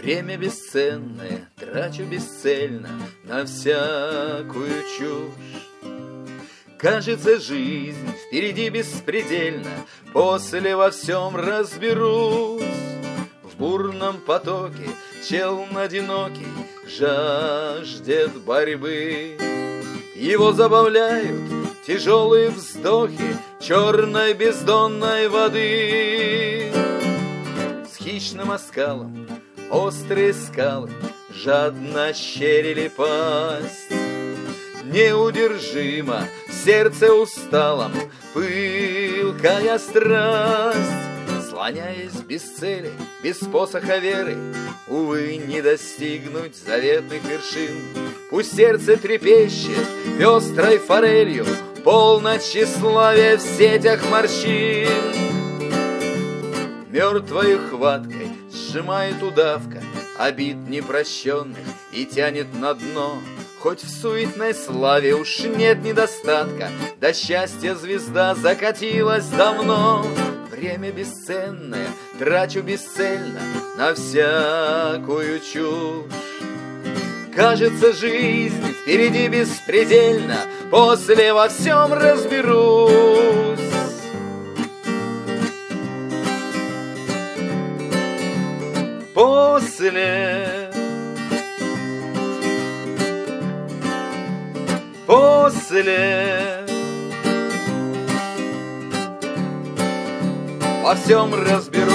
Время бесценное трачу бесцельно на всякую чушь. Кажется, жизнь впереди беспредельна, после во всем разберусь. В бурном потоке челн одинокий жаждет борьбы. Его забавляют тяжелые вздохи черной бездонной воды. С хищным оскалом острые скалы жадно щерили пасть. Неудержимо в сердце усталом пылкая страсть. Слоняясь без цели, без посоха веры, увы, не достигнуть заветных вершин. Пусть сердце трепещет пестрой форелью, полно тщеславия в сетях морщин. Мертвою хваткой сжимает удавка обид непрощенных и тянет на дно. Хоть в суетной славе уж нет недостатка, до счастья звезда закатилась давно. Время бесценное трачу бесцельно на всякую чушь. Кажется, жизнь впереди беспредельна, после во всем разберусь. После во всем разберусь.